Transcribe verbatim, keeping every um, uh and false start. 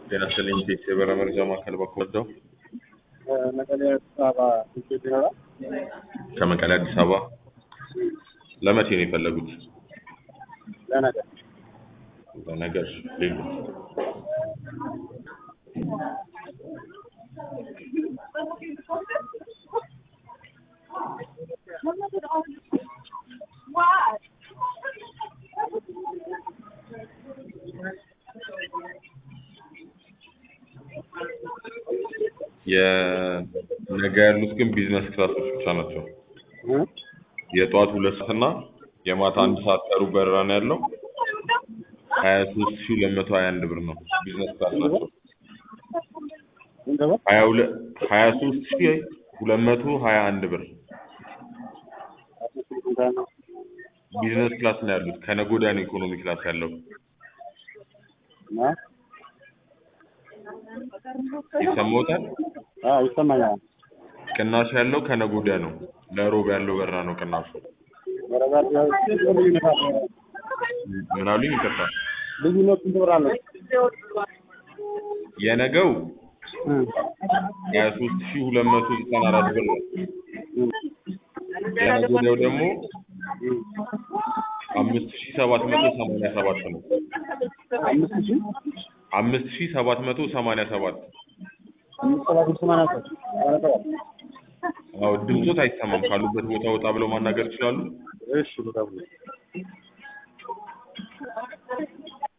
ጤና ይስጥልኝ የበራ መረጃ ማዕከል በኩል ወደው መቀሌ አዲስ አበባ ትኬት ይኖራል? ከመቀሌ አዲስ አበባ ለመቼ ነው የፈለጉት? ለነገ ለነገ ሌሉ የነገ ያሉት ግን ቢዝነስ ክላሶች ብቻ ናቸው። የጠዋት ሁለት ሰዓት እና የማታ አንድ ሰዓት ከሩብ በረራ ነው ያለው። ሀያ ሦስት ሺህ ሁለት መቶ ሀያ አንድ ብር ነው። ቢዝነስ ክላስ ናቸው። ሀያ ሦስት ሺህ ሁለት መቶ ሀያ አንድ ብር ቢዝነስ ክላስ ነው ያሉት። ከነገ ወዲያ ነው ኢኮኖሚ ክላስ ያለው። ይሰማዎታል? አዎ ይሰማኛል። ቅናሽ ያለው ከነገ ወዲያ ነው። ለሮብ ያለው በረራ ነው ቅናሹ። ምን አሉኝ? ይቅርታ ልዩነቱ ስንት ብር አለው? የነገው ሀያ ሦስት ሺህ ሁለት መቶ ዘጠና አራት ብር ነው። የነገ ወዲያው ደግሞ አምስት ሺህ ሰባት መቶ ሰማንያ ሰባት ነው። አምስት ሺህ አምስት ሺህ ሰባት መቶ ሰማንያ ሰባት አምስት ሰባት መቶ ሰማንያ ሰባት አዎ ድምፆት አይሰማም። ካሉበት ቦታ ወጣ ብለው ማናገር ይችላሉ? እሺ በጣም